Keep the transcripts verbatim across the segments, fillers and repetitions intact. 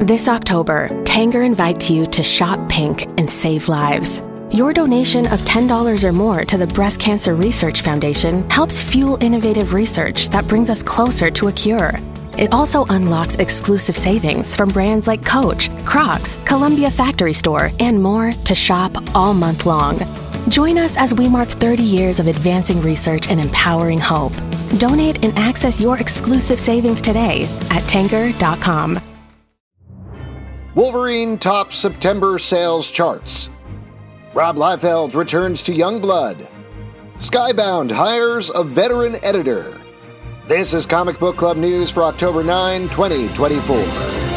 This October, Tanger invites you to shop pink and save lives. Your donation of ten dollars or more to the Breast Cancer Research Foundation helps fuel innovative research that brings us closer to a cure. It also unlocks exclusive savings from brands like Coach, Crocs, Columbia Factory Store, and more to shop all month long. Join us as we mark thirty years of advancing research and empowering hope. Donate and access your exclusive savings today at tanger dot com. Wolverine tops September sales charts. Rob Liefeld returns to Youngblood. Skybound hires a veteran editor. This is Comic Book Club News for October ninth, twenty twenty-four.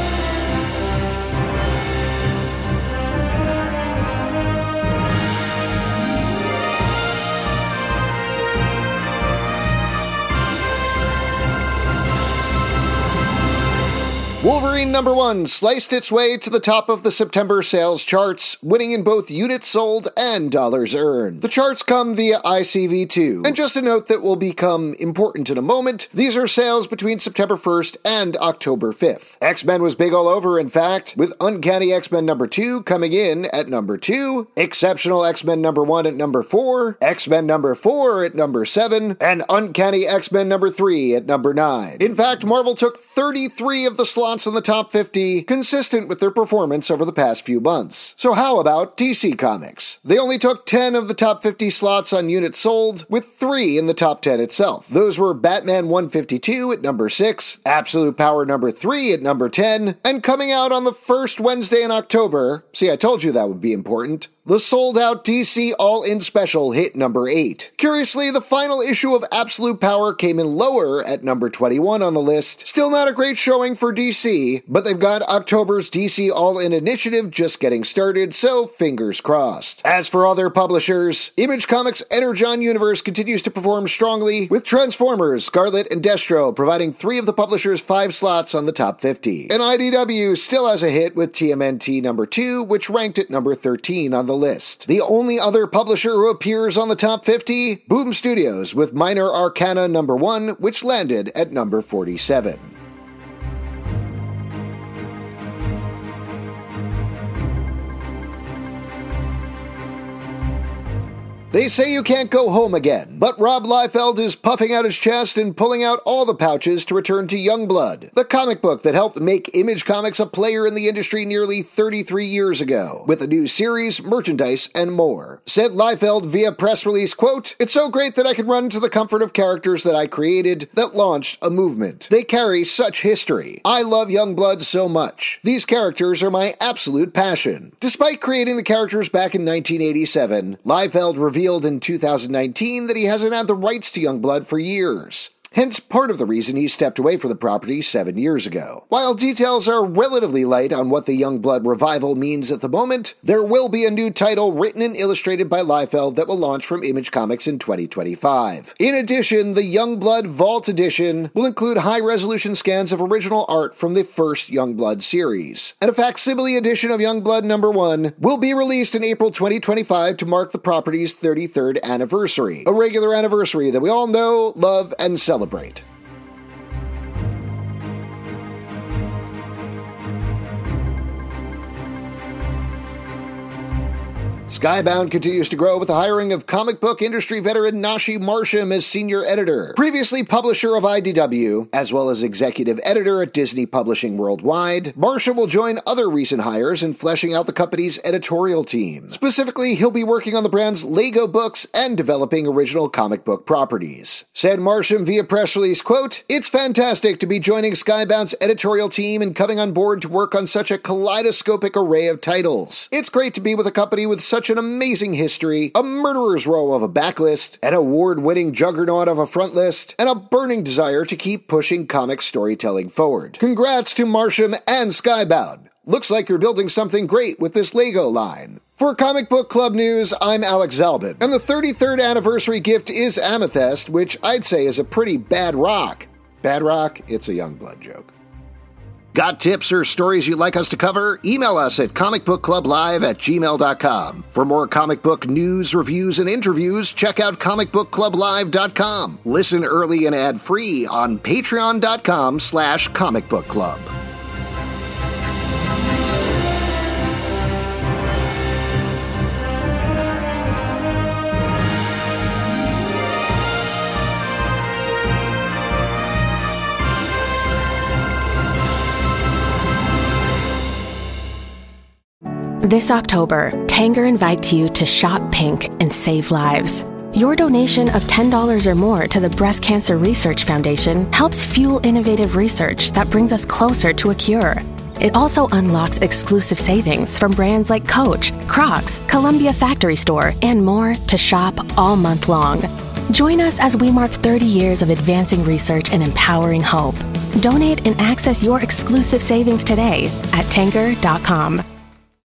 Wolverine number one sliced its way to the top of the September sales charts, winning in both units sold and dollars earned. The charts come via I C V two, and just a note that will become important in a moment, these are sales between September first and October fifth. X-Men was big all over, in fact, with Uncanny X-Men number two coming in at number two, Exceptional X-Men number one at number four, X-Men number four at number seven, and Uncanny X-Men number three at number nine. In fact, Marvel took thirty-three of the slots in the top fifty, consistent with their performance over the past few months. So how about D C Comics? They only took ten of the top fifty slots on units sold, with three in the top ten itself. Those were Batman one fifty-two at number six, Absolute Power number three at number ten, and coming out on the first Wednesday in October, see, I told you that would be important, the sold-out D C All-In Special hit number eight. Curiously, the final issue of Absolute Power came in lower at number twenty-one on the list. Still not a great showing for D C, but they've got October's D C All-In Initiative just getting started, so fingers crossed. As for other publishers, Image Comics' Energon universe continues to perform strongly, with Transformers, Scarlet, and Destro providing three of the publisher's five slots on the top fifty. And I D W still has a hit with T M N T number two, which ranked at number thirteen on the list. The only other publisher who appears on the top fifty, Boom Studios with Minor Arcana number one, which landed at number forty-seven. They say you can't go home again, but Rob Liefeld is puffing out his chest and pulling out all the pouches to return to Youngblood, the comic book that helped make Image Comics a player in the industry nearly thirty-three years ago, with a new series, merchandise, and more. Said Liefeld via press release, quote, "It's so great that I can run to the comfort of characters that I created that launched a movement. They carry such history. I love Youngblood so much. These characters are my absolute passion." Despite creating the characters back in nineteen eighty-seven, Liefeld revealed in two thousand nineteen that he hasn't had the rights to Youngblood for years. Hence part of the reason he stepped away from the property seven years ago. While details are relatively light on what the Youngblood revival means at the moment, there will be a new title written and illustrated by Liefeld that will launch from Image Comics in twenty twenty-five. In addition, the Youngblood Vault Edition will include high-resolution scans of original art from the first Youngblood series. And a facsimile edition of Youngblood number one will be released in April twenty twenty-five to mark the property's thirty-third anniversary, a regular anniversary that we all know, love, and celebrate. Celebrate. Skybound continues to grow with the hiring of comic book industry veteran Nashi Marsham as senior editor. Previously publisher of I D W, as well as executive editor at Disney Publishing Worldwide, Marsham will join other recent hires in fleshing out the company's editorial team. Specifically, he'll be working on the brand's Lego books and developing original comic book properties. Said Marsham via press release, quote, "It's fantastic to be joining Skybound's editorial team and coming on board to work on such a kaleidoscopic array of titles. It's great to be with a company with such an amazing history, a murderer's row of a backlist, an award-winning juggernaut of a frontlist, and a burning desire to keep pushing comic storytelling forward. Congrats to Marsham and Skybound. Looks like you're building something great with this Lego line." For Comic Book Club News, I'm Alex Zalbin, and the thirty-third anniversary gift is Amethyst, which I'd say is a pretty bad rock. Bad rock? It's a Youngblood joke. Got tips or stories you'd like us to cover? Email us at comicbookclublive at gmail dot com. For more comic book news, reviews, and interviews, check out comic book club live dot com. Listen early and ad-free on patreon dot com slash comicbookclub. This October, Tanger invites you to shop pink and save lives. Your donation of ten dollars or more to the Breast Cancer Research Foundation helps fuel innovative research that brings us closer to a cure. It also unlocks exclusive savings from brands like Coach, Crocs, Columbia Factory Store, and more to shop all month long. Join us as we mark thirty years of advancing research and empowering hope. Donate and access your exclusive savings today at Tanger dot com.